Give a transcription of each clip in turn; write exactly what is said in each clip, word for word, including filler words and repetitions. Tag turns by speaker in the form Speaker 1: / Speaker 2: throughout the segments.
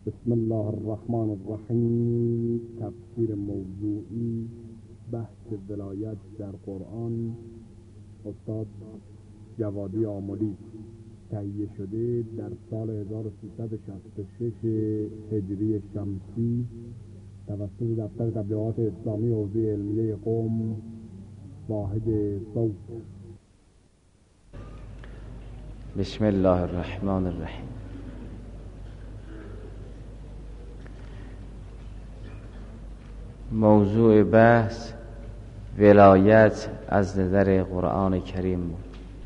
Speaker 1: بسم الله الرحمن الرحیم. تفسیر موضوعی بحث ولایت در قرآن، استاد جوادی آملی، تهیه شده در سال هزار و سیصد و شصت و شش هجری شمسی توسط دفتر تبلیغات اسلامی حوزه علمیه قم، واحد صوت.
Speaker 2: بسم الله الرحمن الرحیم. موضوع بحث ولایت از نظر قرآن کریم بود.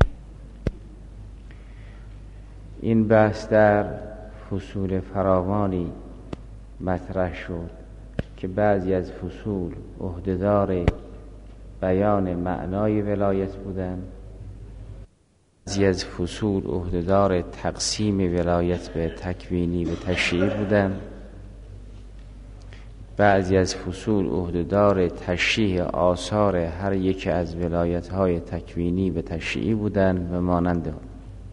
Speaker 2: این بحث در فصول فراوانی مطرح شد که بعضی از فصول عهدهدار بیان معنای ولایت بودند، بعضی از فصول عهدهدار تقسیم ولایت به تکوینی و تشریعی بودند، بعضی از فصول عهدهدار تشریح آثار هر یک از ولایت‌های تکوینی و تشریعی بودند و مانند آن.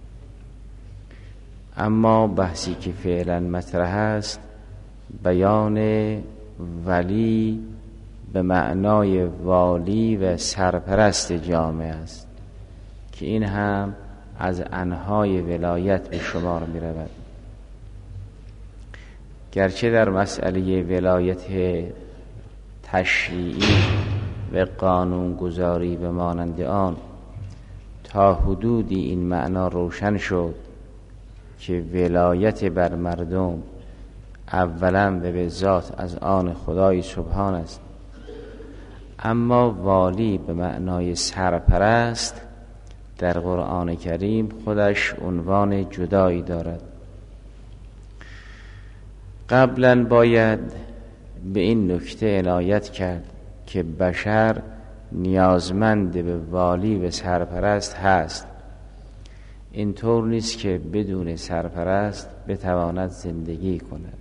Speaker 2: اما بحثی که فعلا مطرح است بیان ولی به معنای والی و سرپرست جامعه است که این هم از انواع ولایت به شمار می رود. گرچه در مسئله ولایت تشریعی و قانونگذاری به مانند آن تا حدودی این معنا روشن شد که ولایت بر مردم اولا و به ذات از آن خدای سبحان است، اما والی به معنای سرپرست در قرآن کریم خودش عنوان جدایی دارد. قبلا باید به این نکته عنایت کرد که بشر نیازمند به والی و سرپرست هست. اینطور نیست که بدون سرپرست بتواند زندگی کند.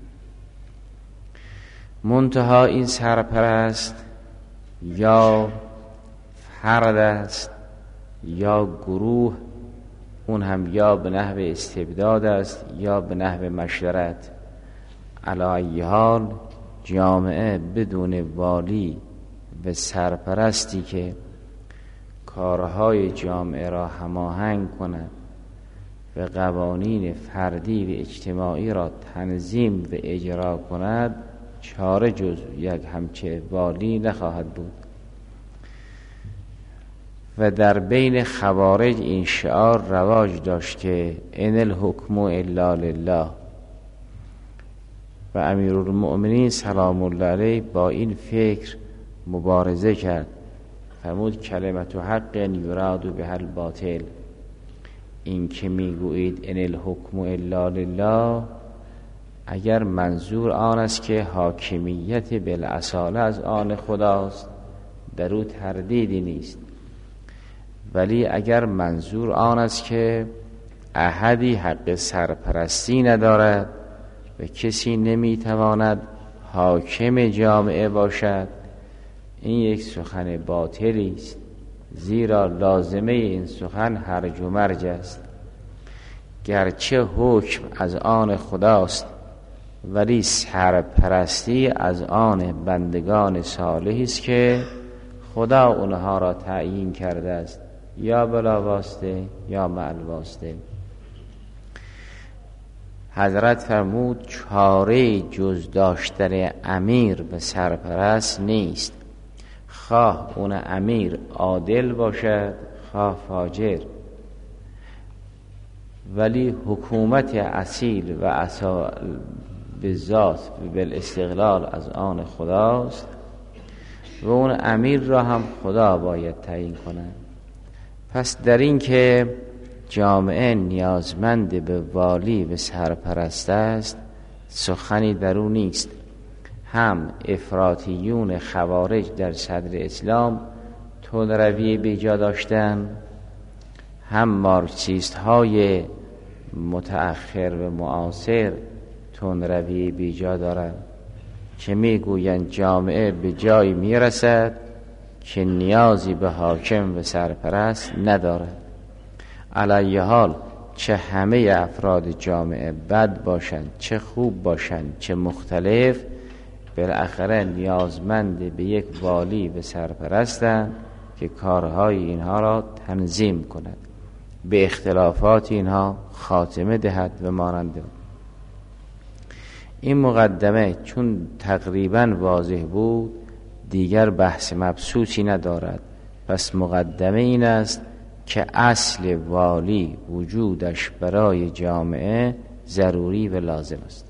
Speaker 2: منتها این سرپرست یا فرد است یا گروه، اون هم یا به نحو استبداد است یا به نحو مشورت. علی ای حال جامعه بدون والی و سرپرستی که کارهای جامعه را هماهنگ کند و قوانین فردی و اجتماعی را تنظیم و اجرا کند چاره جز یک همچه والی نخواهد بود. و در بین خوارج این شعار رواج داشت که ان الحکم الا لله و امیرالمؤمنین سلام الله علیه با این فکر مبارزه کرد. فرمود کلمت حق یراد بها الباطل. این که میگویید ان الحکم الا لله، اگر منظور آن است که حاکمیت بالاصاله از آن خداست در او تردیدی نیست، ولی اگر منظور آن است که احدی حق سرپرستی ندارد و کسی نمیتواند حاکم جامعه باشد، این یک سخن باطلی است، زیرا لازمه این سخن هرج و مرج است. گرچه حکم از آن خداست ولی سرپرستی از آن بندگان صالحی است که خدا اونها را تعیین کرده است، یا بلا واسطه یا مع الواسطه. حضرت فرمود چاره جز داشتن امیر به سرپرست نیست، خواه اون امیر عادل باشد خواه فاجر، ولی حکومت اصیل و اصال به ذات و بالاستقلال از آن خداست و اون امیر را هم خدا باید تعیین کند. پس در این که جامعه نیازمند به والی و سرپرست است سخنی در او نیست. هم افراطیون خوارج در صدر اسلام تندروی بیجا داشتن، هم مارکسیست های متأخر و معاصر تندروی بیجا دارند که میگویند جامعه به جایی میرسد که نیازی به حاکم و سرپرست ندارد. علی حال چه همه افراد جامعه بد باشند، چه خوب باشند، چه مختلف، بالاخره نیازمند به یک والی و سرپرستند که کارهای اینها را تنظیم کند، به اختلافات اینها خاتمه دهد و مانند. این مقدمه چون تقریبا واضح بود دیگر بحث مبسوطی ندارد. پس مقدمه این است که اصل والی وجودش برای جامعه ضروری و لازم است.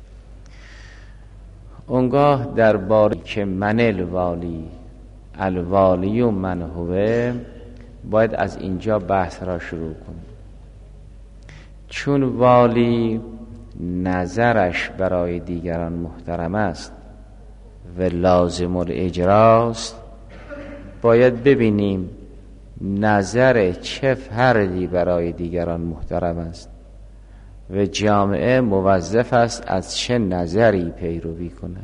Speaker 2: اونگاه درباره که من الوالی الوالی و من هوه باید از اینجا بحث را شروع کنیم. چون والی نظرش برای دیگران محترم است و لازم الاجراست، باید ببینیم نظر چه فردی برای دیگران محترم است و جامعه موظف است از چه نظری پیروی کند.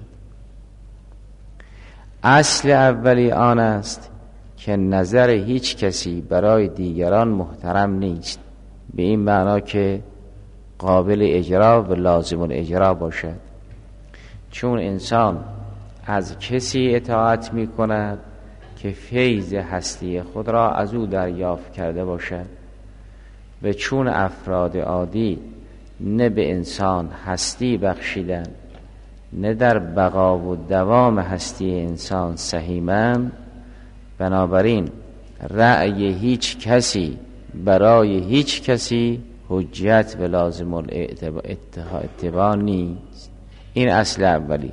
Speaker 2: اصل اولی آن است که نظر هیچ کسی برای دیگران محترم نیست، به این معنا که قابل اجرا و لازم الاجرا باشد. چون انسان از کسی اطاعت می کند که فیض هستی خود را از او دریافت کرده باشد و چون افراد عادی نه به انسان هستی بخشیدن نه در بقا و دوام هستی انسان سهیمند، بنابراین رأی هیچ کسی برای هیچ کسی حجت و لازم الاتباع نیست. این اصل اولی.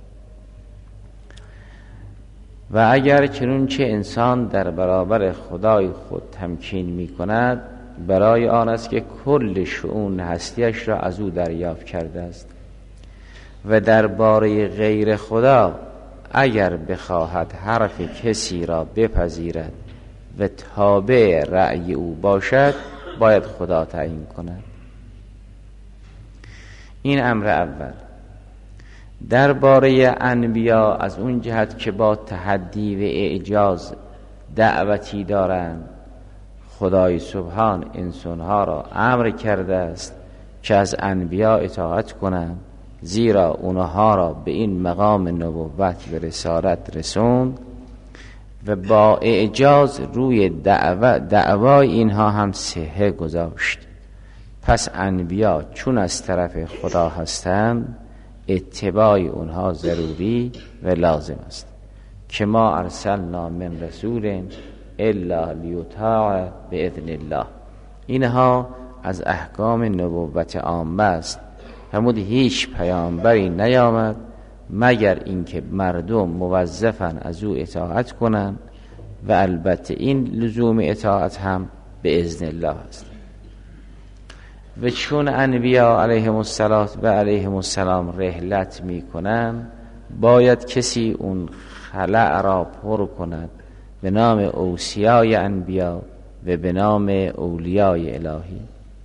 Speaker 2: و اگر چنانچه انسان در برابر خدای خود تمکین می کند، برای آن است که کل شؤون هستیش را از او دریافت کرده است و درباره غیر خدا اگر بخواهد حرف کسی را بپذیرد و تابع رأی او باشد، باید خدا تعیین کند. این امر اول. درباره انبیا از اون جهت که با تحدی و اعجاز دعوتی دارند، خدای سبحان انسانها را امر کرده است که از انبیا اطاعت کنند، زیرا اونها را به این مقام نبوت و رسالت رسوند و با اعجاز روی دعوا دعوای اینها هم صحه گذاشت. پس انبیا چون از طرف خدا هستند، اتباع اونها ضروری و لازم است. که ما ارسلنا من رسول الا لیطاع باذن الله. اینها از احکام نبوت عامه است. فرمود هیچ پیامبری نیامد مگر اینکه مردم موظفن از او اطاعت کنند و البته این لزوم اطاعت هم به اذن الله است. و چون انبیا علیهم الصلاه و علیهم السلام رحلت می کنند، باید کسی اون خلأ را پر کند به نام اوصیای انبیا و به نام اولیای الهی.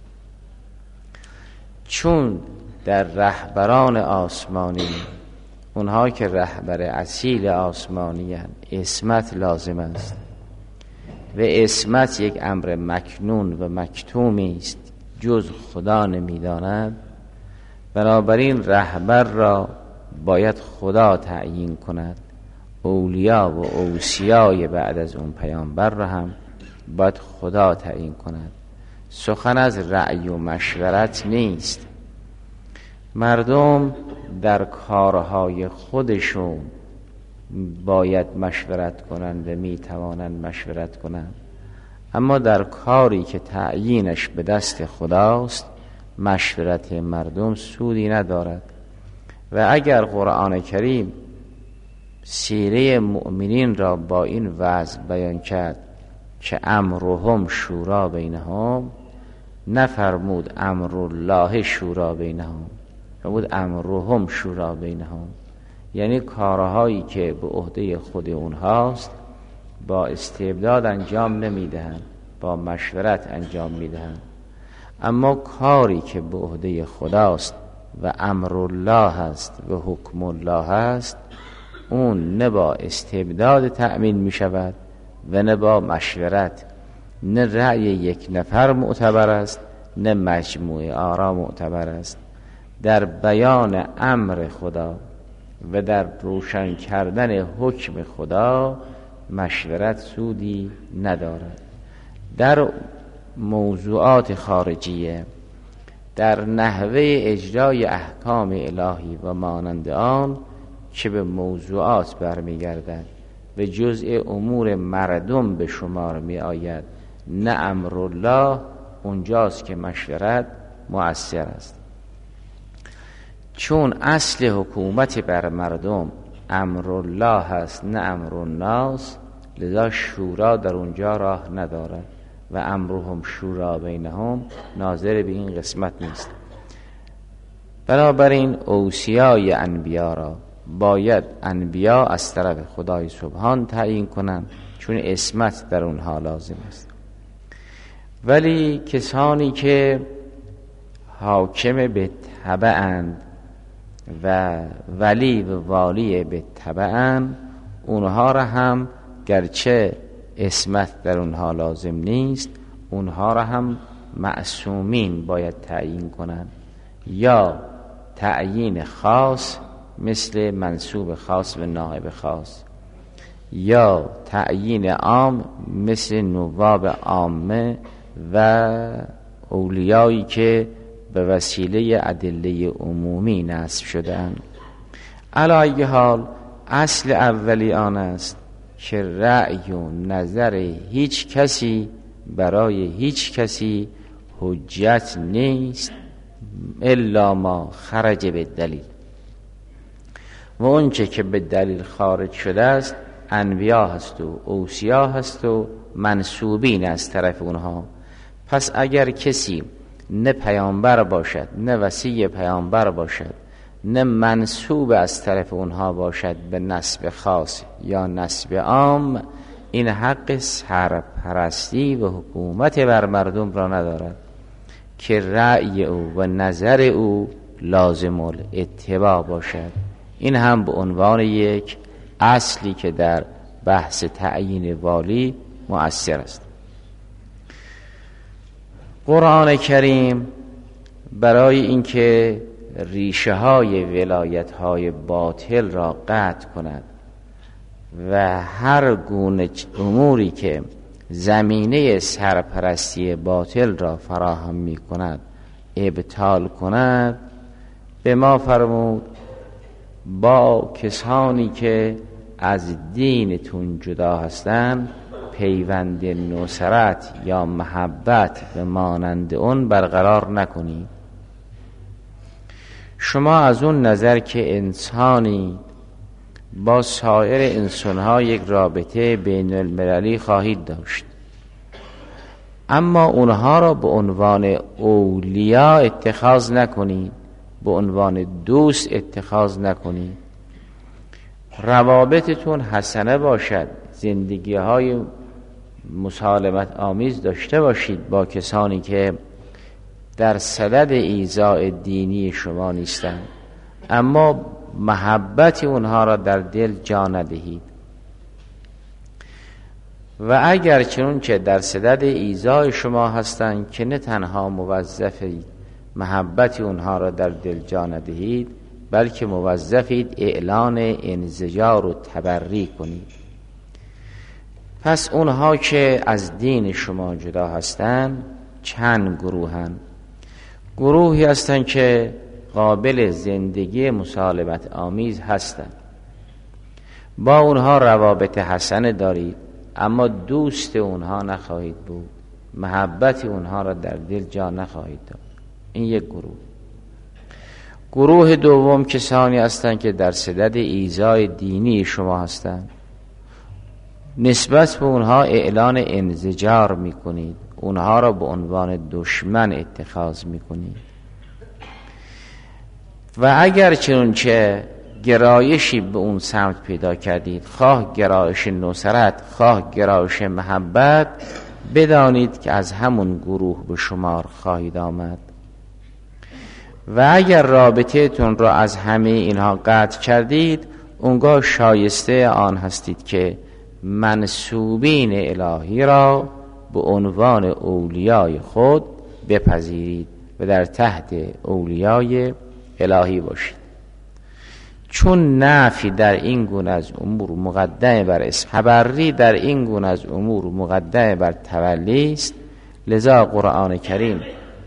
Speaker 2: چون در رهبران آسمانی، اونها که رهبر اصیل آسمانی هستند، عصمت لازم است و عصمت یک امر مکنون و مکتومی است، جز خدا نمیداند. بنابراین رهبر را باید خدا تعیین کند. اولیا و اوصیای بعد از اون پیامبر را هم باید خدا تعیین کند. سخن از رأی و مشورت نیست. مردم در کارهای خودشون باید مشورت کنند و می توانند مشورت کنند، اما در کاری که تعیینش به دست خداست مشورت مردم سودی ندارد. و اگر قرآن کریم سیره مؤمنین را با این وضع بیان کرد که امرهم شورا بینهم، نفرمود امر الله شورا بینهم، فرمود امرهم شورا بینهم، یعنی کارهایی که به عهده خود اونهاست با استبداد انجام نمیدهند، با مشورت انجام میدهند. اما کاری که به عهده خداست و امر الله هست و حکم الله هست، اون نه با استبداد تأمین می شود و نه با مشورت. نه رأی یک نفر معتبر است نه مجموعه آرا معتبر است. در بیان امر خدا و در روشن کردن حکم خدا مشورت سودی ندارد. در موضوعات خارجیه، در نحوه اجرای احکام الهی و مانند آن که به موضوعات برمیگردد و جزء امور مردم به شمار می آید، نه امر الله، اونجاست که مشورت مؤثر است. چون اصل حکومت بر مردم امر الله هست نه امر الناس، لذا شورا در اونجا راه ندارد و امرهم شورا بینهم ناظر به این قسمت نیست. بنابراین اوصیای انبیا را باید انبیا از طرف خدای سبحان تعیین کنند، چون عصمت در اونها لازم است. ولی کسانی که حاکم به تبعند و ولی و والی به تبعند، اونها را هم گرچه عصمت در اونها لازم نیست، اونها را هم معصومین باید تعیین کنند، یا تعیین خاص مثل منصوب خاص و نائب خاص، یا تعیین عام مثل نواب عامه و اولیایی که به وسیله ادله عمومی نصب شده‌اند. علی ای حال اصل اولی آن است که رأی و نظر هیچ کسی برای هیچ کسی حجت نیست الا ما خرج به دلیل، و اونچه که به دلیل خارج شده است انبیا هست و اوصیا هست و منسوبین از طرف اونها. پس اگر کسی نه پیامبر باشد، نه وصی پیامبر باشد، نه منسوب از طرف اونها باشد به نسب خاص یا نسب عام، این حق سرپرستی و حکومت بر مردم را ندارد که رأی او و نظر او لازم الاتباع باشد. این هم به عنوان یک اصلی که در بحث تعیین والی مؤثر است. قرآن کریم برای اینکه ریشه های ولایت های باطل را قطع کند و هر گونه اموری که زمینه سرپرستی باطل را فراهم می کند ابطال کند، به ما فرمود با کسانی که از دینتون جدا هستند پیوند نصرت یا محبت به مانند اون برقرار نکنید. شما از اون نظر که انسانی با سایر انسانها یک رابطه بین المللی خواهید داشت، اما اونها را به عنوان اولیا اتخاذ نکنید، به عنوان دوست اتخاذ نکنید. روابطتون حسنه باشد، زندگی های مسالمت آمیز داشته باشید با کسانی که در صدد ایذاء دینی شما نیستند، اما محبت اونها را در دل جا ندهید. و اگر چنون که در صدد ایذاء شما هستند که نه تنها موظفید محبت اونها را در دل جا ندهید، بلکه موظفید اعلان انزجار و تبری کنید. پس اونها که از دین شما جدا هستند چند گروهند. گروهی هستند که قابل زندگی مسالمت آمیز هستند، با اونها روابط حسنه دارید، اما دوست اونها نخواهید بود، محبت اونها را در دل جا نخواهید داد. این یک گروه. گروه دوم کسانی هستند که در صدد ایذای دینی شما هستند، نسبت به اونها اعلان انزجار میکنید، اونها را به عنوان دشمن اتخاذ میکنید. و اگر چنانچه گرایشی به اون سمت پیدا کردید، خواه گرایش نصرت خواه گرایش محبت، بدانید که از همون گروه به شمار خواهید آمد. و اگر رابطه تون را از همه اینها قطع کردید، اونگاه شایسته آن هستید که منسوبین الهی را به عنوان اولیای خود بپذیرید و در تحت اولیای الهی باشید. چون نفی در این گونه از امور مقدم بر اسم، تبری در این گونه از امور مقدم بر تولی است، لذا قرآن کریم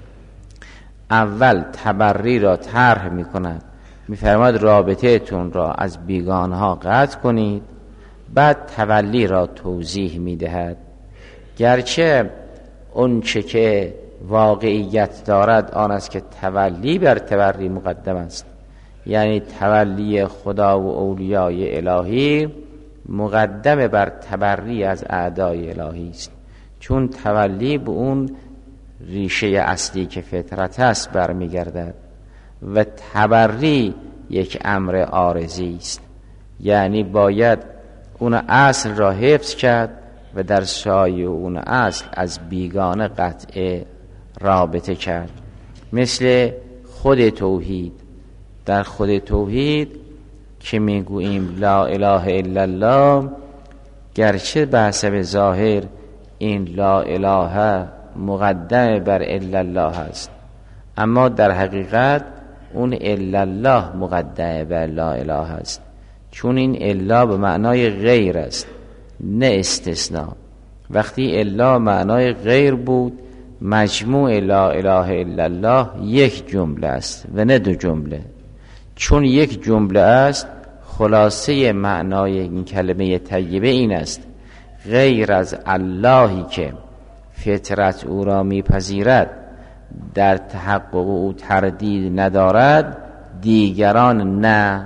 Speaker 2: اول تبری را طرح می کند، می فرماید رابطه تون را از بیگانها قطع کنید، بعد تولی را توضیح می دهد. گرچه اون چه که واقعیت دارد آن است که تولی بر تبری مقدم است، یعنی تولی خدا و اولیای الهی مقدم بر تبری از اعدای الهی است، چون تولی به اون ریشه اصلی که فطرت است برمیگردد و تبری یک امر عارضی است، یعنی باید اون اصل را حفظ کرد و در سایه اون اصل از بیگانه قطع رابطه کرد. مثل خود توحید، در خود توحید که میگوییم لا اله الا الله، گرچه به حسب ظاهر این لا اله مقدم بر الا الله است، اما در حقیقت اون الا الله مقدم بر لا اله است، چون این الا به معنای غیر است نه استثناء. وقتی الا معنای غیر بود، مجموع لا اله الا الله یک جمله است و نه دو جمله. چون یک جمله است، خلاصه معنای این کلمه طیبه این است: غیر از اللهی که فطرت او را میپذیرد، در تحقق او تردید ندارد، دیگران نه.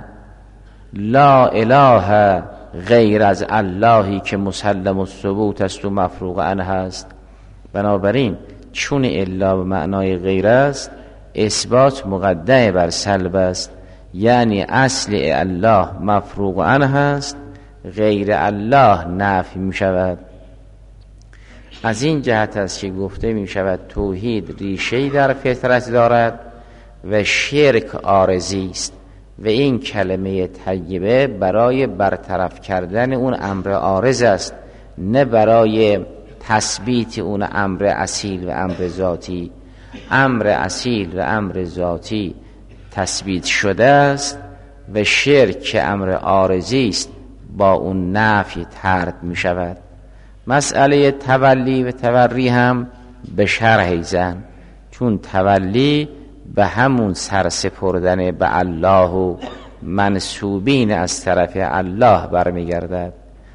Speaker 2: لا اله غیر از اللهی که مسلم الثبوت است و مفروغ عنه است. بنابراین چون الا به معنای غیر است، اثبات مقدم بر سلب است، یعنی اصل الله مفروغ عنه است، غیر الله نفی می شود. از این جهت است که گفته می شود توحید ریشه‌ای در فطرت دارد و شرک عارضی است و این کلمه طیبه برای برطرف کردن اون امر عارض است، نه برای تثبیت اون امر اصیل و امر ذاتی. امر اصیل و امر ذاتی تثبیت شده است و شرک که امر عارضی است با اون نفی طرد می شود. مسئله تولی و تبری هم به شرح زن، چون تولی به همون سرسپردن به الله و منسوبین از طرف الله برمیگردد،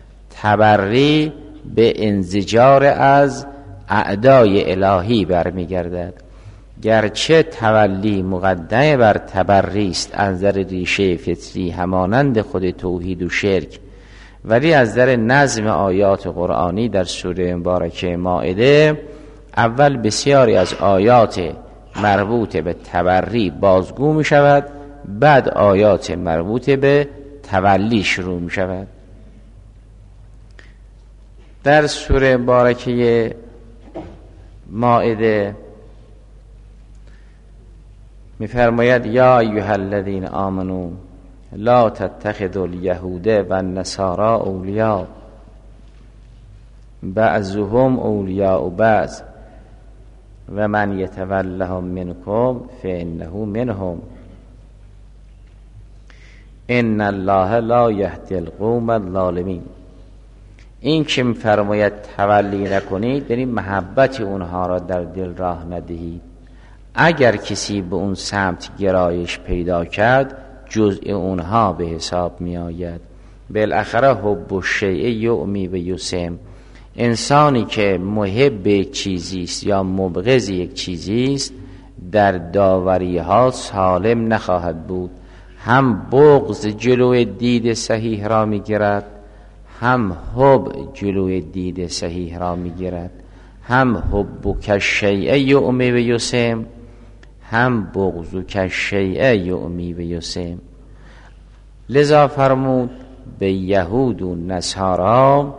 Speaker 2: تبری به انزجار از اعدای الهی برمیگردد. گرچه تولی مقدم بر تبری است از نظر ریشه فطری همانند خود توحید و شرک، ولی از نظر نظم آیات قرآنی در سوره مبارکه مائده اول بسیاری از آیات مربوط به تبری بازگو می شود، بعد آیات مربوط به تولی شروع می شود. در سوره مبارکه مائده می فرماید یا ایها الذین آمنوا لا تتخذوا الیهود و النصارى اولیاء بعضهم اولیاء بعض و من یتولهم منکم فانه منهم ان الله لا یهدی القوم الظالمین. این که می‌فرماید تولی نکنید یعنی محبت اونها را در دل راه ندهید. اگر کسی به اون سمت گرایش پیدا کرد، جزء اونها به حساب می آید. بالاخره حب الشیء یعمی و یسم. انسانی که محب چیزی است یا مبغض یک چیزی است، در داوری ها سالم نخواهد بود. هم بغض جلوی دید صحیح را می گیرد، هم حب جلوی دید صحیح را می گیرد. هم حب کالشیء یعمی و یسم، هم بغض کالشیء یعمی و یسم. لذا فرمود به یهود و نصارا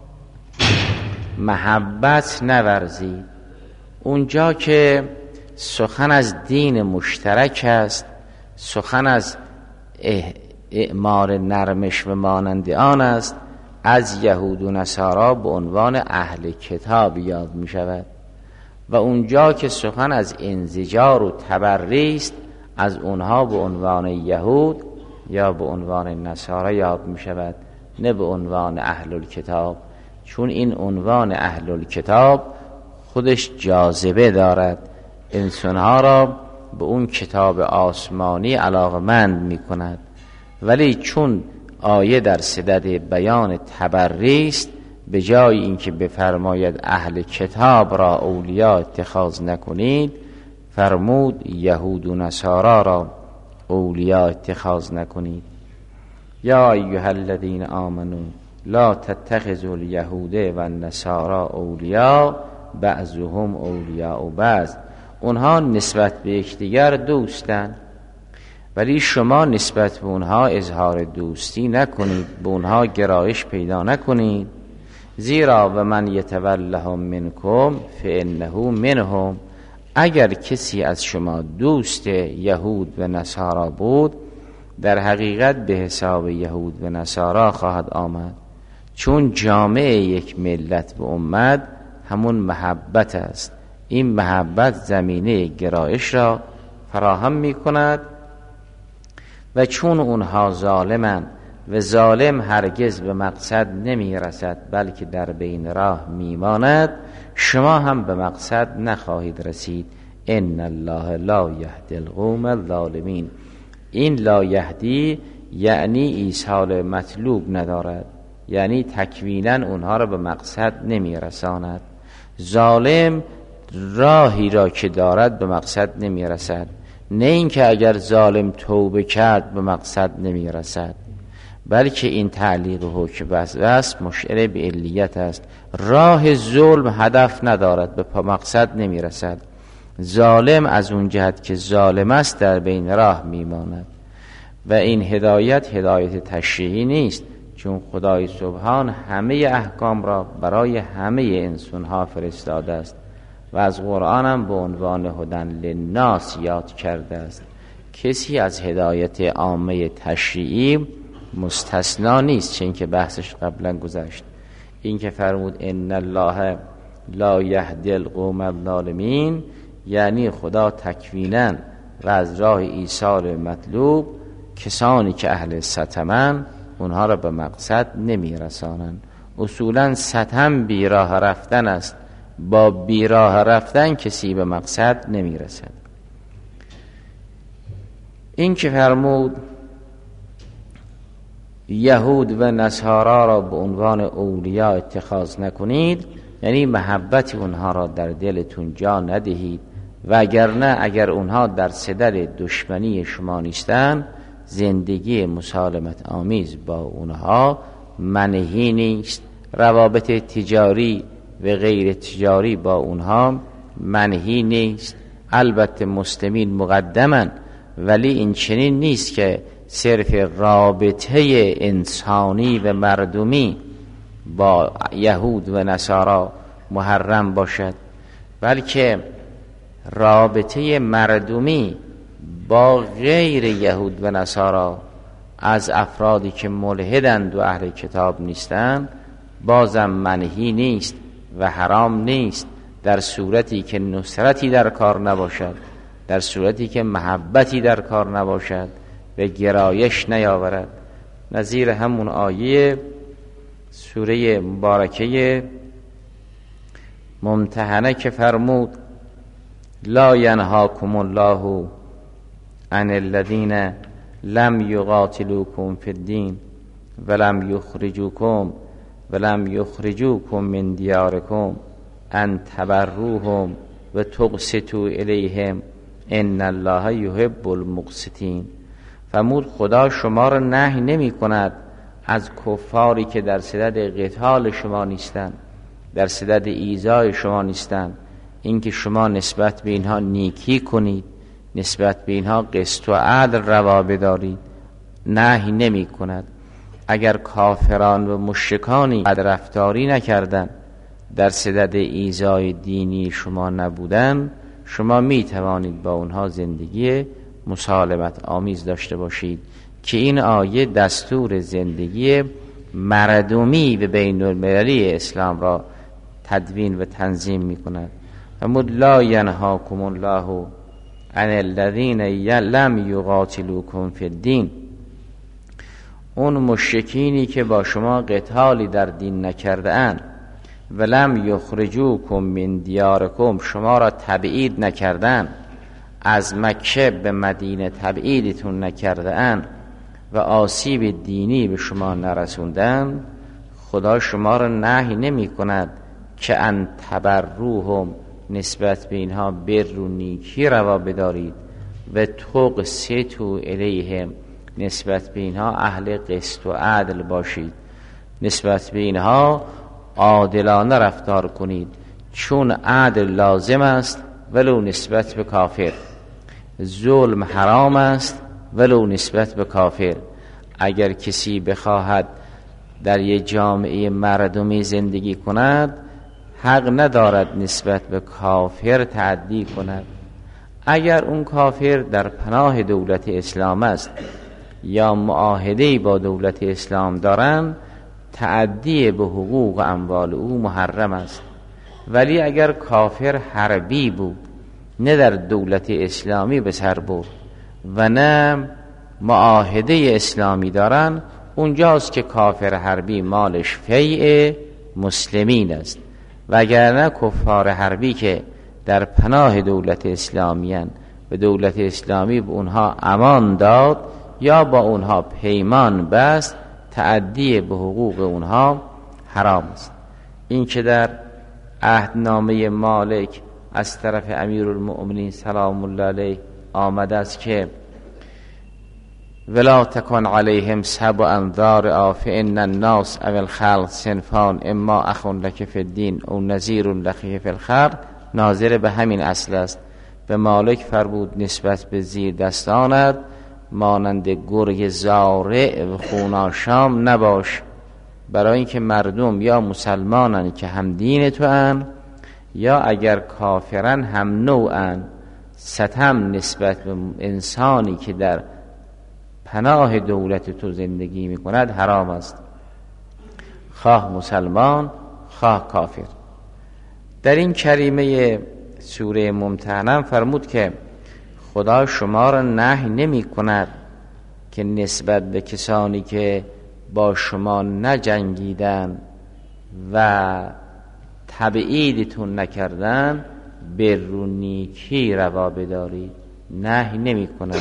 Speaker 2: محبت نورزید. اونجا که سخن از دین مشترک است، سخن از اعمار نرمش و مانند آن است، از یهود و نصارا به عنوان اهل کتاب یاد می شود. و اونجا که سخن از انزجار و تبری است از اونها به عنوان یهود یا به عنوان نصارا یاد می شود، نه به عنوان اهل الکتاب، چون این عنوان اهل الکتاب خودش جاذبه دارد، انسانها را به اون کتاب آسمانی علاقمند می کند. ولی چون آیه در صدد بیان تبری است، به جای اینکه بفرماید اهل کتاب را اولیاء اتخاذ نکنید، فرمود یهود و نصارا را اولیاء اتخاذ نکنید. یا ایها الذین آمنوا لا تتخذوا اليهود و النصارا اولیاء بعضهم اولیاء بعض. اونها نسبت به یکدیگر دوستن، ولی شما نسبت به اونها اظهار دوستی نکنید، به اونها گرایش پیدا نکنید. زیرا و من یتولهم منکم فانه منهم. اگر کسی از شما دوست یهود و نصارا بود، در حقیقت به حساب یهود و نصارا خواهد آمد، چون جامعه یک ملت و امت همون محبت است. این محبت زمینه گرایش را فراهم می کند و چون اونها ظالمند و ظالم هرگز به مقصد نمی رسد بلکه در بین راه می ماند، شما هم به مقصد نخواهید رسید. ان الله لا یهدی القوم الظالمین. این لا یهدی یعنی ایصال مطلوب ندارد، یعنی تکوینا اونها را به مقصد نمی رساند. ظالم راهی را که دارد به مقصد نمی رسد، نه اینکه اگر ظالم توبه کرد به مقصد نمی رسد، بلکه این تعلیق حکم بس مشعر به علیت است. راه ظلم هدف ندارد، به مقصد نمی رسد. ظالم از اون جهت که ظالم است در بین راه می ماند و این هدایت هدایت تشریعی نیست، چون خدای سبحان همه احکام را برای همه انسانها فرستاده است و از قرآن هم به عنوان هدن للناس یاد کرده است. کسی از هدایت عامه تشریعی مستثنا نیست، چون که بحثش قبلا گذشت. این که فرمود ان الله لا یهدی القوم الظالمین، یعنی خدا تکوینا و از راه ایصال مطلوب کسانی که اهل ستمن اونها را به مقصد نمی رسانند. اصولا ستم بیراه رفتن است، با بیراه رفتن کسی به مقصد نمی رسد. این که فرمود یهود و نصارا را به عنوان اولیاء اتخاذ نکنید، یعنی محبت اونها را در دلتون جا ندهید، و اگر نه اگر اونها در صدر دشمنی شما نیستن، زندگی مسالمت آمیز با اونها منهی نیست. روابط تجاری و غیر تجاری با اونها منهی نیست. البته مسلمین مقدمن، ولی این چنین نیست که صرف رابطه انسانی و مردمی با یهود و نصارا محرم باشد، بلکه رابطه مردمی با غیر یهود و نصارا از افرادی که ملحدند و اهل کتاب نیستند بازم منهی نیست و حرام نیست، در صورتی که نصرتی در کار نباشد، در صورتی که محبتی در کار نباشد و گرایش نیاورد. نظیر همون آیه سوره مبارکه ممتحنه که فرمود لا ینهاکم الله عن الذین لم یقاتلوکم فی الدین ولم یخرجوکم ولم یخرجوکم من دیارکم ان تبروهم و تقسطوا الیهم ان الله یحب المقسطین. فرمود خدا شما را نهی نمی کند از کفاری که در صدد قتال شما نیستند، در صدد ایذای شما نیستند، اینکه شما نسبت به اینها نیکی کنید، نسبت به اینها قسط و عدل روا بدارید، نهی نمی کند. اگر کافران و مشرکانی بدرفتاری نکردند، در صدد ایذای دینی شما نبودن، شما می توانید با اونها زندگی مسالمت آمیز داشته باشید، که این آیه دستور زندگی مردمی به بین المللی اسلام را تدوین و تنظیم می کند. فرمود لا ینهاکم الله عن الذین لم یقاتلوکم فی الدین. اون مشرکینی که با شما قتالی در دین نکرده اند، ولم یخرجوکم من دیارکم، شما را تبعید نکردن، از مکه به مدینه تبعیدتون نکرده اند و آسیب دینی به شما نرسوندن، خدا شما را نهی نمی کند که ان تبروهم، نسبت به اینها بر و نیکی روا بدارید، و تقسطوا الیهم، نسبت به اینها اهل قسط و عدل باشید، نسبت به اینها عادلانه رفتار کنید، چون عدل لازم است ولو نسبت به کافر، ظلم حرام است ولو نسبت به کافر. اگر کسی بخواهد در یک جامعه مردمی زندگی کند، حق ندارد نسبت به کافر تعدی کند. اگر اون کافر در پناه دولت اسلام است یا معاهده با دولت اسلام دارند، تعدی به حقوق و اموال او محرم است. ولی اگر کافر حربی بود، نه در دولت اسلامی به سر برد و نه معاهده اسلامی دارن، اونجاست که کافر حربی مالش فیء مسلمین است. وگرنه کفار حربی که در پناه دولت اسلامی هستند و دولت اسلامی به اونها امان داد یا با اونها پیمان بست، تعدی به حقوق اونها حرام است. این که در عهدنامه مالک از طرف امیرالمؤمنین سلام الله علیه آمده است که ولا تکن علیهم سبع انذار فإن الناس او الخلق صنفان اما اخ لک فی الدین او نذیر لک فی الخلق، ناظر به همین اصل است. به مالک فرمود نسبت به زیر دستانت مانند گرگ زارع و خوناشام نباش، برای اینکه مردم یا مسلمانن که هم دین تو ان، یا اگر کافرن هم نوعن. ستم نسبت به انسانی که در پناه دولت تو زندگی می کند حرام است، خواه مسلمان خواه کافر. در این کریمه سوره ممتحنه فرمود که خدا شما را نهی نمی کند که نسبت به کسانی که با شما نجنگیدن و تبعیدتون نکردن بر و نیکی روا بدارید، نهی نمی کند،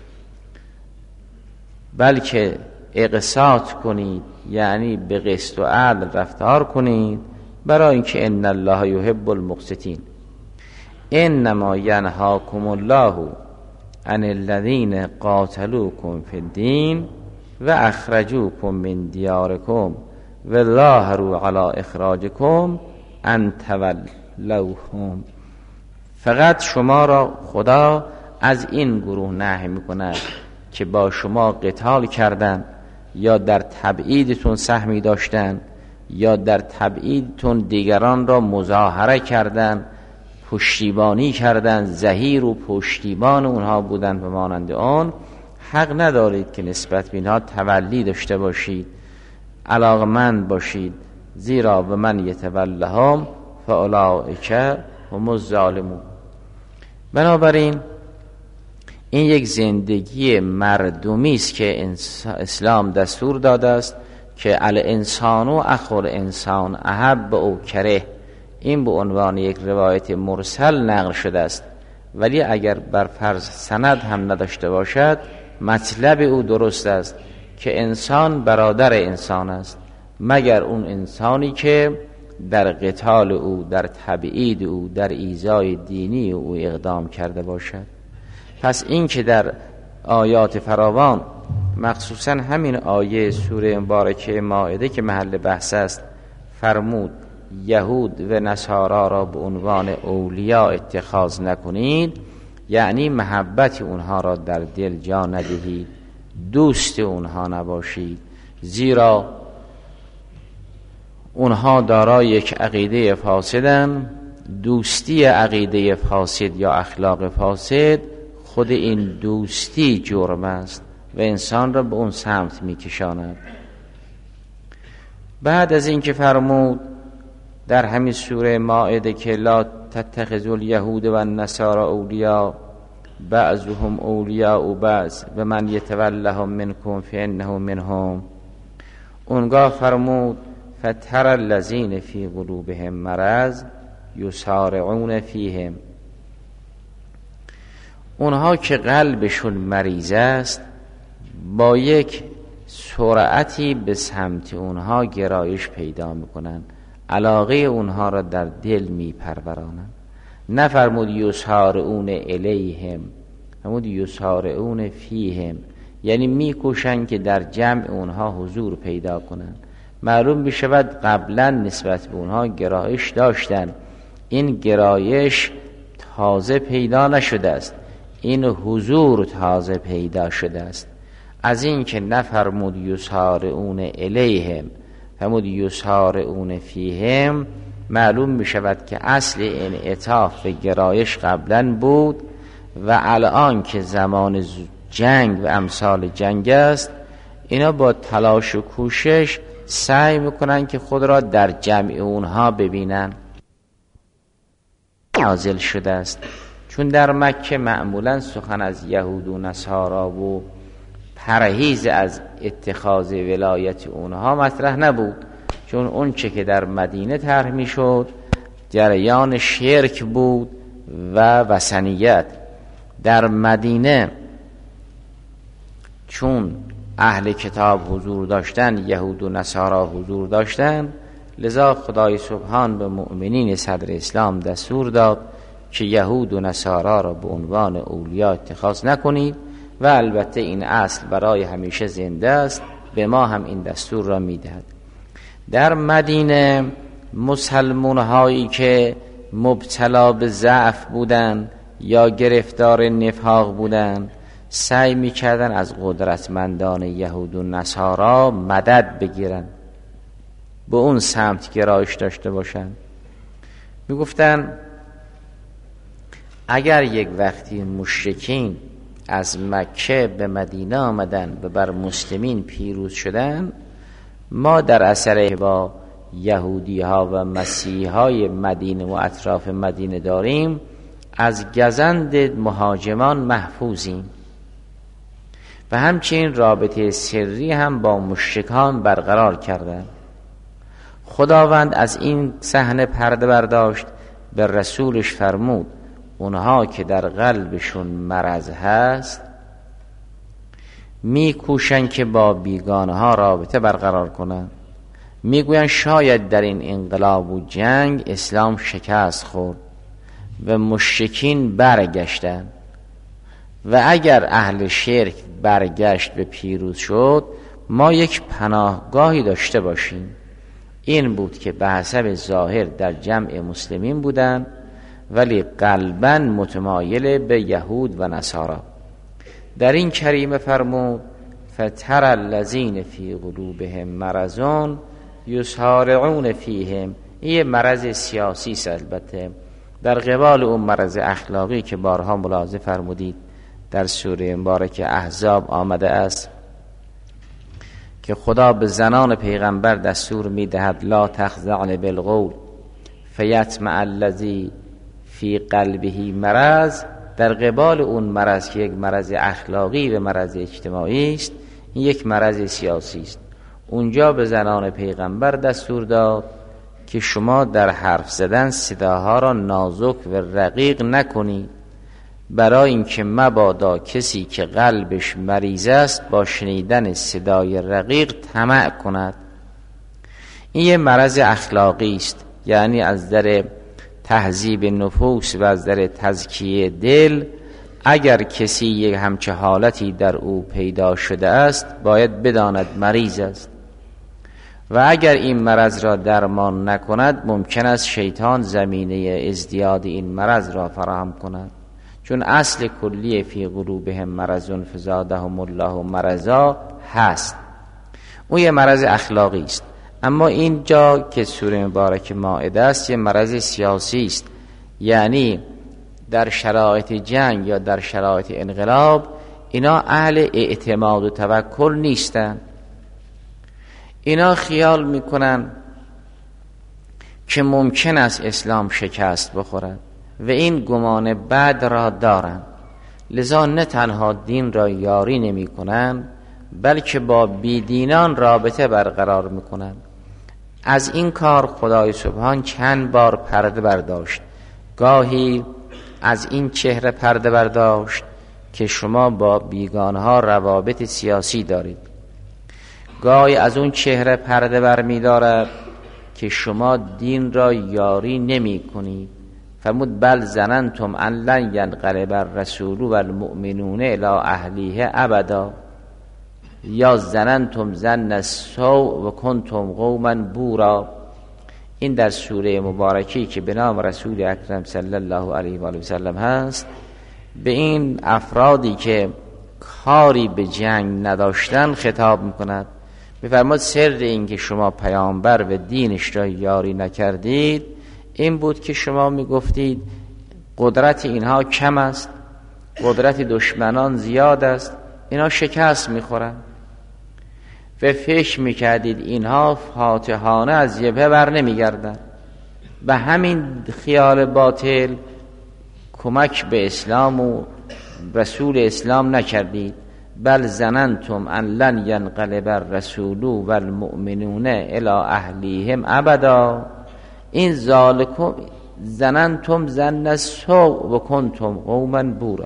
Speaker 2: بلکه اقساط کنید، یعنی به قسط و عدل رفتار کنید، برای اینکه ان الله یحب المقسطین. انما ینهاکم الله عن الذین قاتلوکم فی الدین و اخرجوکم من دیارکم و ظاهروا علی اخراجکم ان تولوهم. فقط شما را خدا از این گروه نهی میکند که با شما قتال کردن یا در تبعیدتون سهمی داشتن یا در تبعیدتون دیگران را مظاهره کردن، پشتیبانی کردن، ظهیر و پشتیبان اونها بودن به مانند آن. حق ندارید که نسبت به اینها تولی داشته باشید، علاقمند باشید، زیرا به من یتولهم فاولئک هم الظالمون. بنابراین این یک زندگی مردمی است که اسلام دستور داده است که الانسان و اخو الانسان احب او کره. این به عنوان یک روایت مرسل نقل شده است، ولی اگر بر فرض سند هم نداشته باشد، مطلب او درست است که انسان برادر انسان است، مگر اون انسانی که در قتال او، در تبعید او، در ایذای دینی او اقدام کرده باشد. پس این که در آیات فراوان، مخصوصا همین آیه سوره مبارکه مائده که محل بحث است، فرمود یهود و نصارا را به عنوان اولیاء اتخاذ نکنید، یعنی محبت اونها را در دل جا ندهید، دوست اونها نباشید، زیرا اونها دارای یک عقیده فاسدن. دوستی عقیده فاسد یا اخلاق فاسد، خود این دوستی جرم است و انسان را به اون سمت میکشاند. بعد از این که فرمود در همین سوره مائده که لا تتخذوا الیهود و النصارى اولیاء بعضهم اولیاء بعض و من یتولهم منکم فانه منهم. اونگاه فرمود فتر الذین فی قلوبهم مرض یسارعون فیهم. اونها که قلبشون مریض است با یک سرعتی به سمت اونها گرایش پیدا میکنن، علاقه اونها را در دل میپرورانن. نفرمود یسارعون الیهم، فرمود یسارعون فیهم، یعنی میکوشن که در جمع اونها حضور پیدا کنن. معلوم میشود قبلا نسبت به اونها گرایش داشتن، این گرایش تازه پیدا نشده است، این حضور تازه پیدا شده است. از این که نفرمود یسارعون الیهم، فرمود یسارعون فیهم، معلوم می شود که اصل انعطاف و گرایش قبلا بود و الان که زمان جنگ و امثال جنگ است، اینا با تلاش و کوشش سعی میکنن که خود را در جمع اونها ببینن. نازل شده است چون در مکه معمولا سخن از یهود و نصارا و پرهیز از اتخاذ ولایت اونها مطرح نبود، چون اون چه که در مدینه طرح میشد جریان شرک بود و وثنیت. در مدینه چون اهل کتاب حضور داشتن، یهود و نصارا حضور داشتن، لذا خدای سبحان به مؤمنین صدر اسلام دستور داد که یهود و نصارا را به عنوان اولیاء اتخاذ نکنید و البته این اصل برای همیشه زنده است، به ما هم این دستور را میدهد. در مدینه مسلمان هایی که مبتلا به ضعف بودند یا گرفتار نفاق بودند سعی میکردن از قدرتمندان یهود و نصارا مدد بگیرن، به اون سمت گرایش داشته باشن. میگفتن اگر یک وقتی مشرکین از مکه به مدینه آمدن و بر مسلمین پیروز شدن، ما در اثر با یهودی ها و مسیحی های مدینه و اطراف مدینه داریم، از گزند مهاجمان محفوظیم و همچنین رابطه سری هم با مشرکان برقرار کردن. خداوند از این صحنه پرده برداشت، به رسولش فرمود اونها که در قلبشون مرض هست میکوشن که با بیگانه ها رابطه برقرار کنن، میگوین شاید در این انقلاب و جنگ اسلام شکست خورد و مشرکین برگشتن و اگر اهل شرک برگشت به پیروز شد ما یک پناهگاهی داشته باشیم. این بود که به حسب ظاهر در جمع مسلمین بودن ولی قلباً متمایل به یهود و نصارا. در این کریمه فرمود فتر الذین فی قلوبهم مرض یسارعون فیهم. این مرض سیاسی است، البته در قبال اون مرض اخلاقی که بارها ملاحظه فرمودید در سوره مبارک احزاب آمده است که خدا به زنان پیغمبر دستور میدهد لا تخضعن بالقول فیطمع الذی فی قلبه مرض. در قبال اون مرض که یک مرض اخلاقی و مرض اجتماعی است، این یک مرض سیاسی است. اونجا به زنان پیغمبر دستور داد که شما در حرف زدن صداها را نازک و رقیق نکنید، برای اینکه مبادا کسی که قلبش مریض است با شنیدن صدای رقیق طمع کند. این یه مرض اخلاقی است، یعنی از در تهذیب نفوس و از در تزکیه دل اگر کسی یک همچه حالتی در او پیدا شده است باید بداند مریض است و اگر این مرض را درمان نکند ممکن است شیطان زمینه ازدیاد این مرض را فراهم کند، چون اصل کلی فی قلوبهم مرض فزادهم الله مرضا هست. اون یه مرض اخلاقی است. اما اینجا که سوره مبارک مائده است یه مرض سیاسی است، یعنی در شرایط جنگ یا در شرایط انقلاب اینا اهل اعتماد و توکل نیستن. اینا خیال میکنن که ممکن است اسلام شکست بخورد و این گمان بد را دارند. لذا نه تنها دین را یاری نمی کنند بلکه با بیدینان رابطه برقرار می کنند. از این کار خدای سبحان چند بار پرده برداشت. گاهی از این چهره پرده برداشت که شما با بیگانها روابط سیاسی دارید، گاهی از اون چهره پرده بر می دارد که شما دین را یاری نمی کنید. فرمود بل ظننتم ان لن ینقلب الرسول والمؤمنون الی اهلیه ابدا، یا ظننتم ظن السوء و کنتم قوما بورا. این در سوره مبارکی که به نام رسول اکرم صلی الله علیه و آله و سلم هست، به این افرادی که کاری به جنگ نداشتن خطاب میکند. میفرماد سر این که شما پیامبر و دینش را یاری نکردید این بود که شما میگفتید قدرت اینها کم است، قدرت دشمنان زیاد است، اینها شکست میخورن و فکر میکردید اینها فاتحانه از جبهه بر نمیگردن. به همین خیال باطل کمک به اسلام و رسول اسلام نکردید. بل ظننتم ان لن ینقلب الرسول والمؤمنون الی اهلیهم ابدا، این ذالکم ظننتم ظن السوء و کنتم قوما بورا.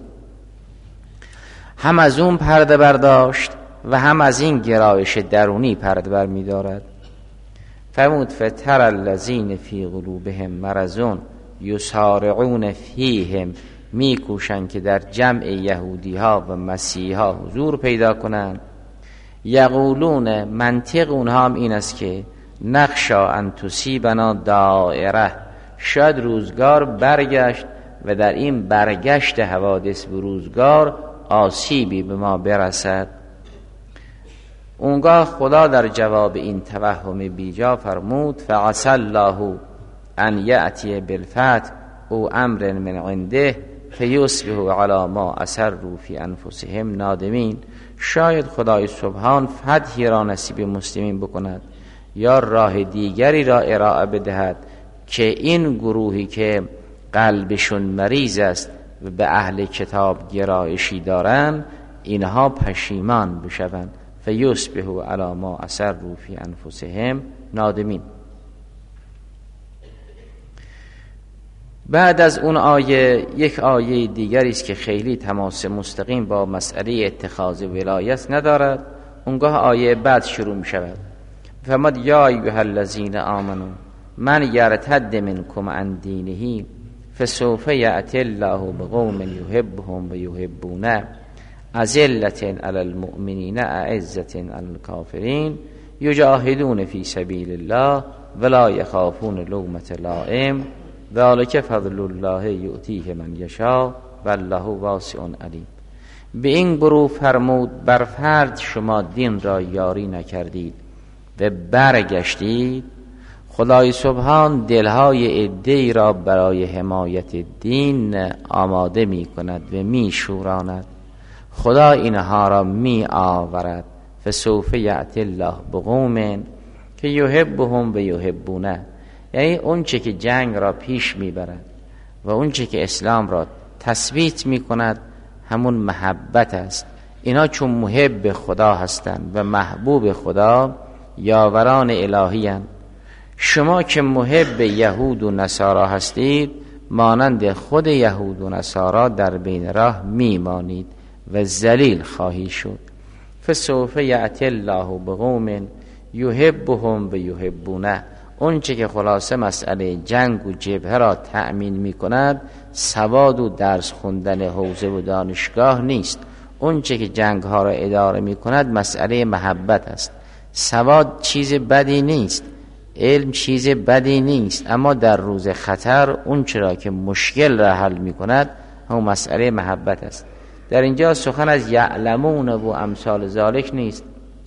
Speaker 2: هم از اون پرده برداشت و هم از این گرایش درونی پرده بر می دارد. فرمود فتر الذین فی قلوبهم مرض یسارعون فیهم، می کوشن که در جمع یهودی ها و مسیحی ها حضور پیدا کنند. یقولون، منطق اونها هم این است که نخشا ان تصیبنا دائره، شاید روزگار برگشت و در این برگشت حوادث به روزگار آسیبی به ما برسد. اونگاه خدا در جواب این توهم بیجا فرمود فعسى الله ان یأتی بالفتح او امر من عنده فیصبحوا علی ما اسروا فی انفسهم نادمین. شاید خدای سبحان فتحی را نصیب مسلمین بکند یا راه دیگری را ارائه بدهد که این گروهی که قلبشون مریض است و به اهل کتاب گرایشی دارند اینها پشیمان بشوند. فیصبحوا علی ما اسروا فی انفسهم نادمین. بعد از اون آیه یک آیه دیگری است که خیلی تماس مستقیم با مسئله اتخاذ ولایت ندارد. اونگاه آیه بعد شروع می شود. فرمود یا ایها الذین آمنوا من یرتد منکم عن دینه فسوف یأتی الله بقوم یحبهم و یحبونه اذلة علی المؤمنین اعزة علی الکافرین یجاهدون فی سبیل الله ولا یخافون لومة لائم ذلک فضل الله یؤتیه من یشاء والله واسع علیم. به این گروه فرمود بر فرد شما دین را یاری نکردید و برگشتید، خدای سبحان دلهای عده‌ای را برای حمایت دین آماده می کند و می شوراند. خدا اینها را می آورد. فسوف یأتی الله بقوم که یحبهم و یحبونه، یعنی اون چه که جنگ را پیش می برد و اون چه که اسلام را تثبیت می کند همون محبت است. اینا چون محب خدا هستند و محبوب خدا یاوران الهی هستند. شما که محب یهود و نصارا هستید مانند خود یهود و نصارا در بین راه میمانید و ذلیل خواهی شد. فسوف یأتی الله بقوم یحبهم و یحبونه، اون چه که خلاصه مسئله جنگ و جبهه را تأمین می کند سواد و درس خوندن حوزه و دانشگاه نیست. اون چه که جنگ ها را اداره می کند مسئله محبت است. سواد چیز بدی نیست، علم چیز بدی نیست، اما در روز خطر اون چرا که مشکل را حل می کند همون مسئله محبت است. در اینجا سخن از یعلمون و امثال ذالک نیست.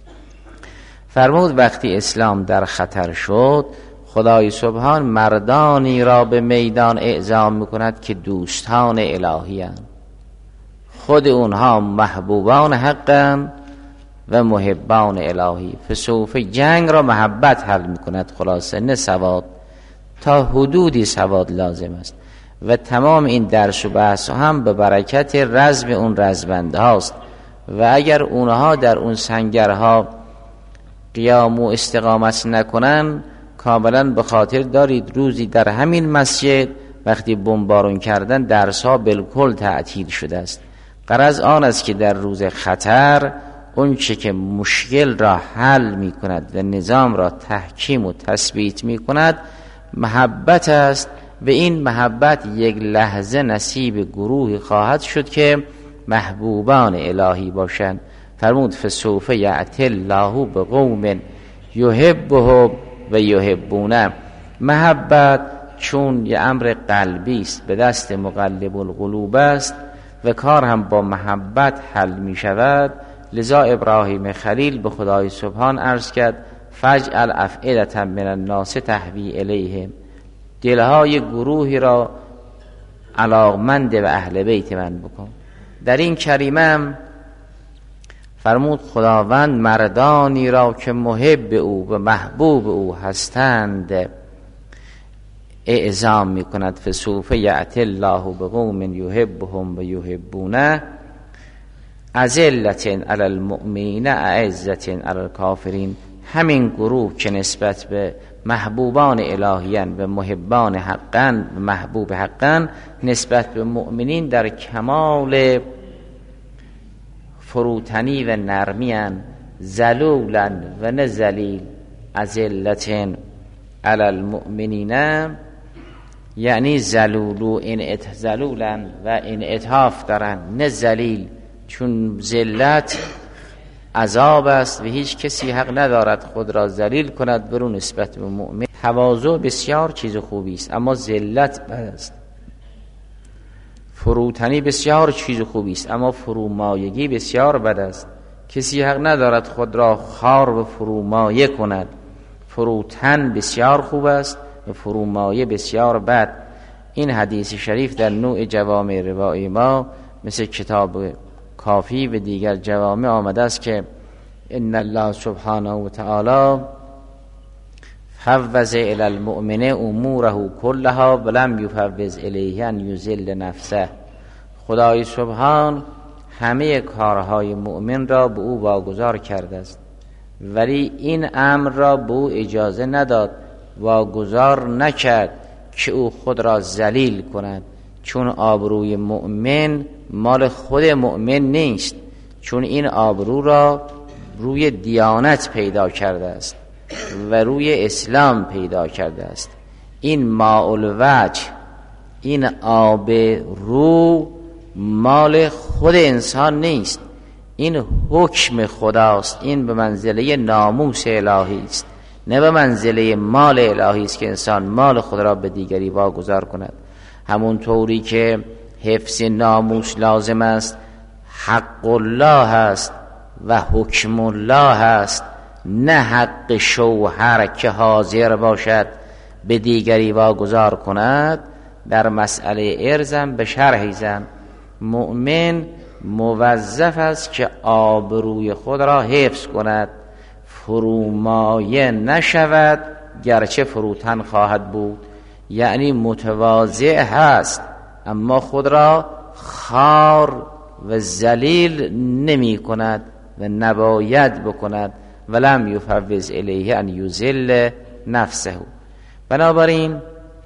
Speaker 2: فرمود وقتی اسلام در خطر شد خدای سبحان مردانی را به میدان اعزام میکند که دوستان الهی هستند. خود اونها محبوبان حقند و محبان الهی. فسوف جنگ را محبت حل میکند، خلاصه نه سواد. تا حدودی سواد لازم است و تمام این درس و بحث هم به برکت رزم اون رزمنده هاست و اگر اونها در اون سنگرها قیام و استقامت نکنن، کاملا به خاطر دارید روزی در همین مسجد وقتی بمبارون کردن درس ها بالکل تعطیل شده است. غرض آن است که در روز خطر اون چه که مشکل را حل می کند و نظام را تحکیم و تثبیت می کند محبت است و این محبت یک لحظه نصیب گروهی خواهد شد که محبوبان الهی باشند. فرمود فسوف یأتی الله بقوم یحبهم و یحبونه. محبت چون یه امر قلبی است، به دست مقلب القلوب است و کار هم با محبت حل می شود، لذا ابراهیم خلیل به خدای سبحان عرض کرد فجعل افئدة من الناس تهوی الیهم، دلهای گروهی را علاقمند و اهل بیت من بکن. در این کریمه فرمود خداوند مردانی را که محب او و محبوب او هستند اعزام می کند. فسوف یأتی الله بقوم یحبهم و یحبونه اذلة علی المؤمنین اعزة علی الکافرین. همین گروه که نسبت به محبوبان الهیان و محبان حقا و محبوب حقا نسبت به مؤمنین در کمال فروتنی و نرمیان، ذلولا و نه ذلیل. اذلة علی المؤمنین یعنی ذلولو ان ذلولا و انعطاف دارن، نه ذلیل، چون ذلت عذاب است و هیچ کسی حق ندارد خود را ذلیل کند برو نسبت به مؤمن. تواضع بسیار چیز خوبی است اما ذلت بد است. فروتنی بسیار چیز خوبی است اما فرومایگی بسیار بد است. کسی حق ندارد خود را خوار و فرومایه کند. فروتن بسیار خوب است و فرومایه بسیار بد. این حدیث شریف در نوع جوامع روایی ما مثل کتاب کافی و دیگر جوامع آمده است که ان الله سبحانه و تعالی فوض الی المؤمن اموره كلها ولم یفوض الیه ان یذل نفسه. خدای سبحان همه کارهای مؤمن را به او واگذار کرده است ولی این امر را به او اجازه نداد، واگذار نکرد که او خود را ذلیل کند، چون آبروی مؤمن مال خود مؤمن نیست، چون این آبرو را روی دیانت پیدا کرده است و روی اسلام پیدا کرده است. این ماء الوجه، این آب رو مال خود انسان نیست، این حکم خداست. این به منزله ناموس الهی است، نه به منزله مال الهی است که انسان مال خود را به دیگری واگذار کند. همون طوری که حفظ ناموس لازم است، حق الله است و حکم الله است، نه حق شوهر که حاضر باشد به دیگری واگذار کند. در مسئله ارزم به شرحی زن مؤمن موظف است که آبروی خود را حفظ کند، فرومایه نشود گرچه فروتن خواهد بود، یعنی متواضع هست اما خود را خار و ذلیل نمی کند و نباید بکند. ولم یفوض الیه ان یذل نفسه. بنابراین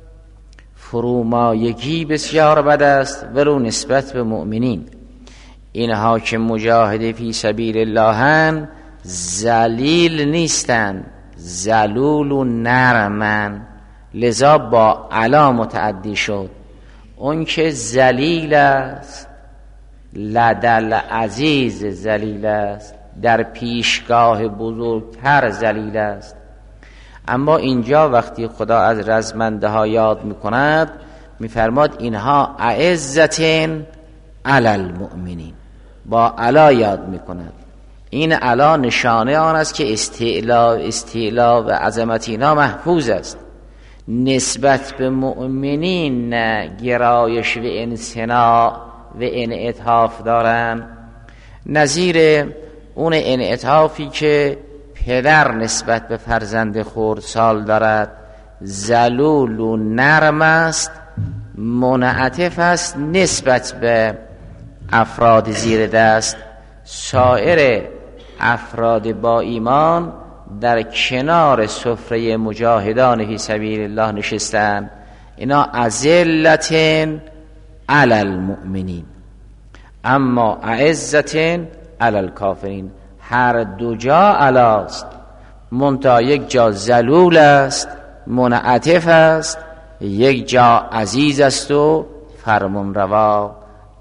Speaker 2: فرومایگی بسیار بد است ولو نسبت به مؤمنین. اینها که مجاهد فی سبیل اللهن ذلیل نیستند، ذلول و نرمن، لذا با علا متعدی شد. اون که ذلیل است لدل عزیز ذلیل است، در پیشگاه بزرگتر ذلیل است. اما اینجا وقتی خدا از رزمنده ها یاد میکند میفرماد اینها اعزتین علی المؤمنین، با علا یاد میکند. این علا نشانه آن است که استعلا استعلا و عظمت اینا محفوظ است. نسبت به مؤمنین گرایش و انصناع و انعطاف دارن، نظیر اون انعطافی که پدر نسبت به فرزند خردسال دارد. ذلول و نرم است منعطف است نسبت به افراد زیر دست. سایر افراد با ایمان در کنار سفره مجاهدان فی سبیل الله نشستند. اینا اذلتن علی المؤمنین اما اعزتن علی الکافرین. هر دو جا علاست، منتها یک جا ذلول است منعطف است، یک جا عزیز است و فرمان روا.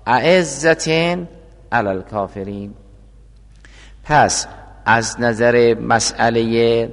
Speaker 2: اعزتن علی الکافرین. پس از نظر مسئله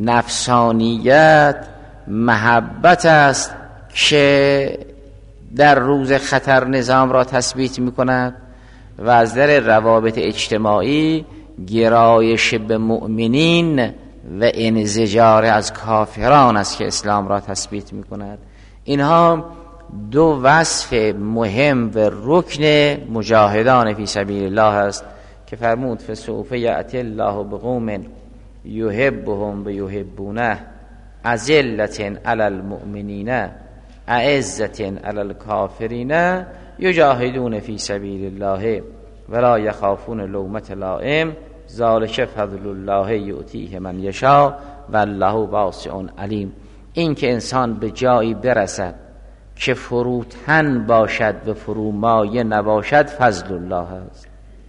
Speaker 2: نفسانیت محبت است که در روز خطر نظام را تثبیت می کند و از نظر روابط اجتماعی گرایش به مؤمنین و انزجار از کافران است که اسلام را تثبیت می کند. اینها دو وصف مهم و رکن مجاهدان فی سبیل الله است که فرمود فسوف یأتی الله بقوم یحبهم و یحبونه اذلة علی المؤمنین اعزة علی الکافرین یجاهدون فی سبیل الله ولا یخافون لومة لائم ذلک فضل الله یؤتیه من یشاء والله واسع علیم. این که انسان به جایی برسد که فروتن باشد و فرومایه نباشد فضل الله است.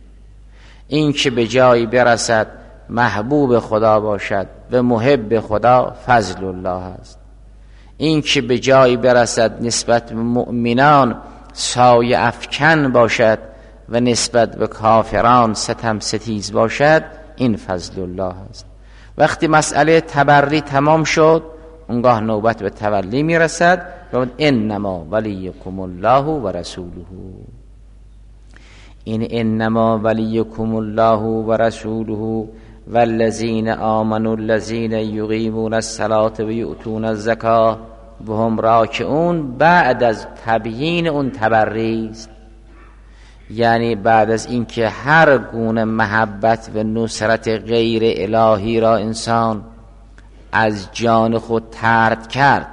Speaker 2: این که به جایی برسد محبوب خدا باشد و محب خدا فضل الله است. این که به جایی برسد نسبت به مؤمنان سایه افکن باشد و نسبت به کافران ستم ستیز باشد این فضل الله است. وقتی مسئله تبری تمام شد اونگاه نوبت به تولی میرسد و انما ولیکم الله و رسوله. این انما ولیکم الله و رسوله والذین آمنوا الذین یقیمون الصلاة و یؤتون الزکاة و هم راکعون بعد از تبیین اون تبری است. یعنی بعد از اینکه هر گونه محبت و نصرت غیر الهی را انسان از جان خود طرد کرد،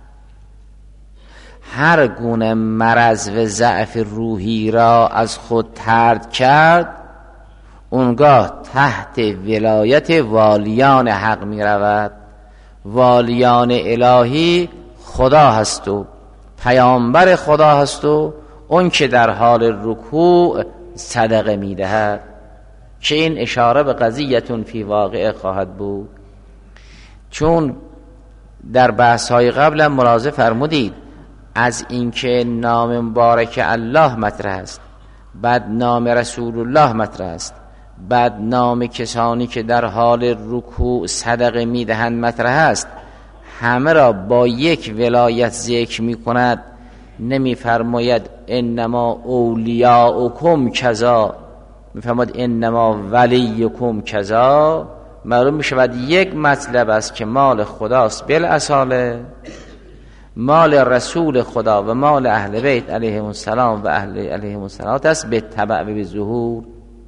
Speaker 2: هر گونه مرض و ضعف روحی را از خود طرد کرد، اونگاه تحت ولایت والیان حق می رود. والیان الهی خدا هست و پیامبر خدا هست و اون که در حال رکوع صدقه می دهد، که این اشاره به قضیتون فی واقع خواهد بود. چون در بحث های قبل ملاحظه فرمودید از اینکه نام مبارک الله مطرح است، بعد نام رسول الله مطرح است، بعد نام کسانی که در حال رکوع صدقه می دهند مطرح است، همه را با یک ولایت ذکر می کند. نمی فرماید انما اولیاؤکم کذا، می فرماید انما ولیکم کذا. معلوم می شود یک مطلب است که مال خداست بالاصاله، مال رسول خدا و مال اهل بیت علیهم السلام و اهل علیهم السلام است به تبع و به ظهور.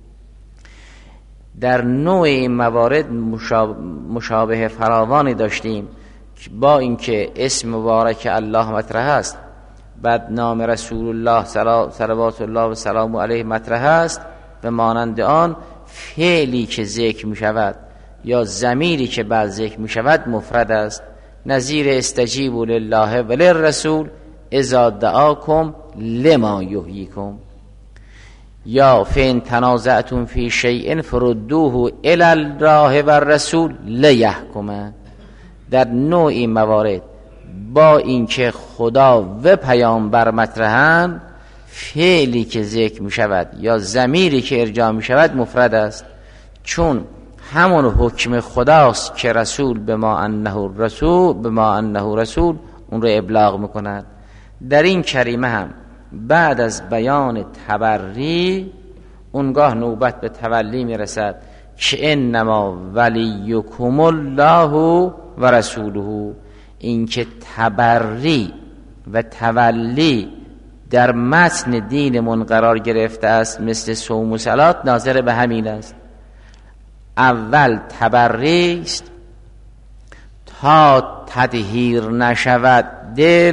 Speaker 2: در نوع این موارد مشابه فراوانی داشتیم با اینکه اسم مبارک الله مطرح است، بعد نام رسول الله صلوات الله و سلام علیه مطرح است و مانند آن فعلی که ذکر می شود یا ضمیری که بعد ذکر می شود مفرد است. نظیر استجیبوا لله و للرسول اذا دعاکم لما یحییکم، یا فین تنازعتم فی شیء فردوه الی الله و الرسول لیحکم. در نوعی موارد با اینکه خدا و پیامبر مطرحند، فعلی که ذکر می شود یا ضمیری که ارجاع می شود مفرد است، چون همون حکم خداست که رسول به ما انه رسول به ما انه رسول اون رو ابلاغ میکند. در این کریمه هم بعد از بیان تبری اونگاه نوبت به تولی میرسد که انما ولیکم الله و رسوله. این که تبری و تولی در متن دینمون قرار گرفته است مثل صوم و صلات ناظر به همین است. اول تبری است تا تطهیر نشود دل،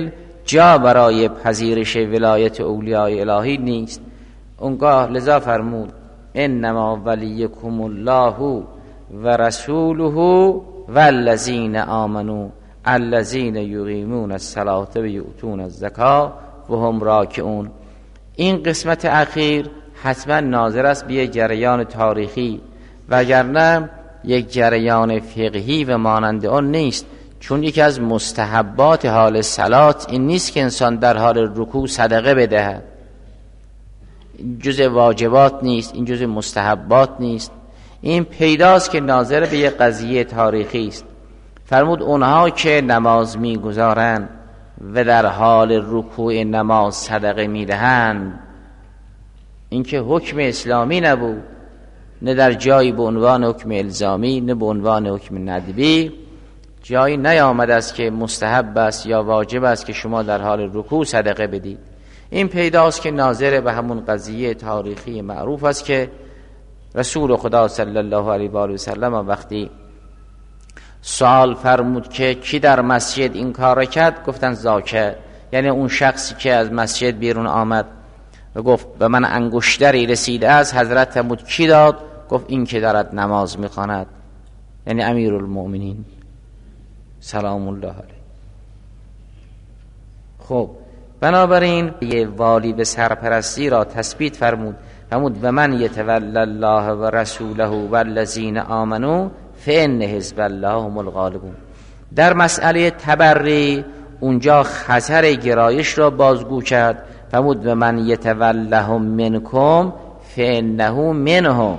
Speaker 2: جا برای پذیرش ولایت اولیاء الهی نیست. اونگاه لذا فرمود انما ولیکم الله و رسوله والذین آمنوا الذین یقیمون الصلاة و یؤتون الزکاة و هم راکعون. این قسمت اخیر حتما ناظر است به یک جریان تاریخی، وگرنه یک جریان فقهی و مانند آن نیست. چون یکی از مستحبات حال صلات این نیست که انسان در حال رکوع صدقه بدهد، این جزء واجبات نیست، این جزء مستحبات نیست. این پیداست که ناظر به یک قضیه تاریخی است. فرمود اونها که نماز میگذارند و در حال رکوع نماز صدقه میدهند، این که حکم اسلامی نبود، نه در جایی به عنوان حکم الزامی نه به عنوان حکم ندبی، جایی نیامده است که مستحب است یا واجب است که شما در حال رکوع صدقه بدید. این پیداست که ناظر به همون قضیه تاریخی معروف است که رسول خدا صلی الله علیه و آله و سلم وقتی سوال فرمود که کی در مسجد این کار کرد، گفتن زاکه، یعنی اون شخصی که از مسجد بیرون آمد و گفت به من انگشتری رسیده است. حضرت فرمود کی داد؟ گفت این که دارد نماز میخواند، یعنی امیرالمؤمنین سلام الله علیه. خب بنابراین یه والی به سرپرستی را تثبیت فرمود، فرمود و من یتولی الله و رسوله والذین آمنوا فان حزب الله هم الغالبون. در مسئله تبری اونجا خطر گرایش را بازگو کرد، فرمود و من یتولهم منکم فانه منهم.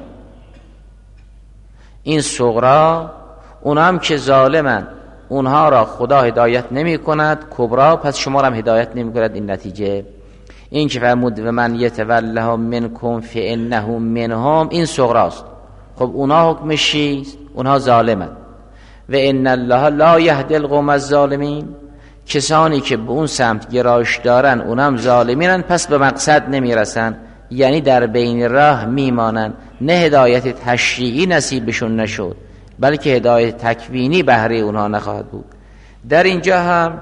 Speaker 2: این صغرا اونها هم که ظالمن اونها را خدا هدایت نمی کند، کبرا پس شما را هم هدایت نمی کند. این نتیجه این که فرمود و من یتولهم منکم فانه منهم، این صغراست. خب اونها حکمش چیست؟ اونها ظالمن. و ان الله لا یهدی القوم الظالمین، کسانی که به اون سمت گرایش دارن اونم ظالمینن، پس به مقصد نمیرسن، یعنی در بین راه میمانن. نه هدایت تشریعی نصیبشون نشد، بلکه هدایت تکوینی بهره اونها نخواهد بود. در اینجا هم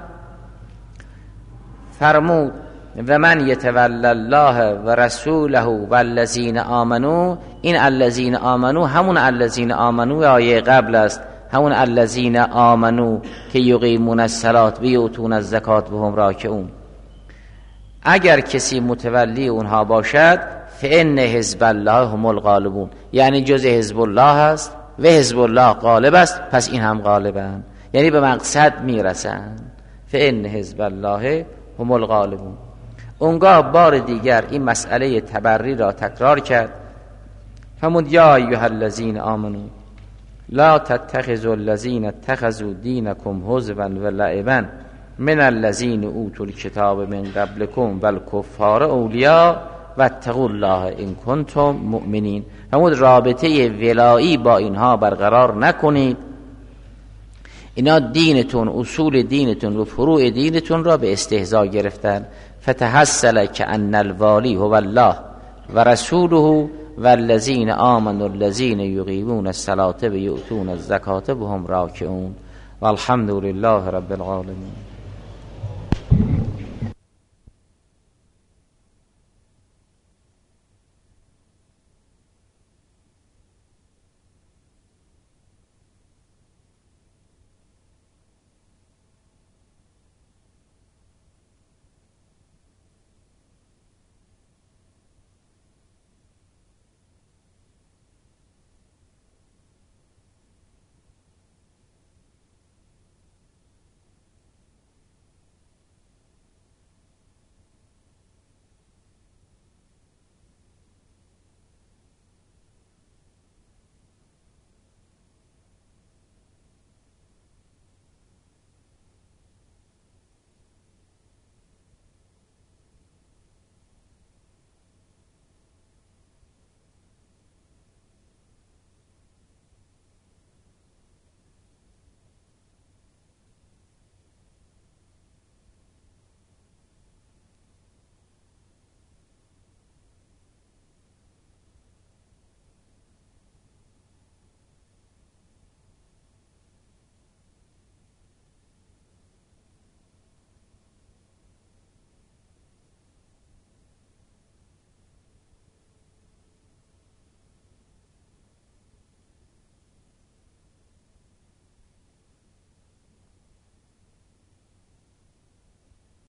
Speaker 2: فرمود و من یتولی الله و رسوله والذین آمنوا. این الذین آمنوا همون الذین آمنوا آیه قبل است، همون الذین آمنوا که یقیمون الصلاة و یؤتون الزکاة و هم راکعون. اگر کسی متولی اونها باشد فان حزب الله هم الغالبون، یعنی جز حزب الله است و حزب الله غالب است، پس این هم غالبند، یعنی به مقصد میرسند. فان حزب الله هم الغالبون. اونگاه بار دیگر این مسئله تبری را تکرار کرد، فرمود یا ایها الذین آمنوا لا تتخذوا الذین اتخذوا دینکم هزوا و لعبا من الذین اوتوا الکتاب من قبلکم والکفار اولیاء واتقوا الله ان کنتم مؤمنین. فرمود رابطه ولایی با اینها برقرار نکنید، اینا دینتون، اصول دینتون و فروع دینتون را به استهزا گرفتن. فتحصل کأن الوالی هو الله و رسوله والذین آمنوا الذین یقیمون الصلاة و یؤتون الزکاة و هم راکعون. والحمد لله رب العالمین.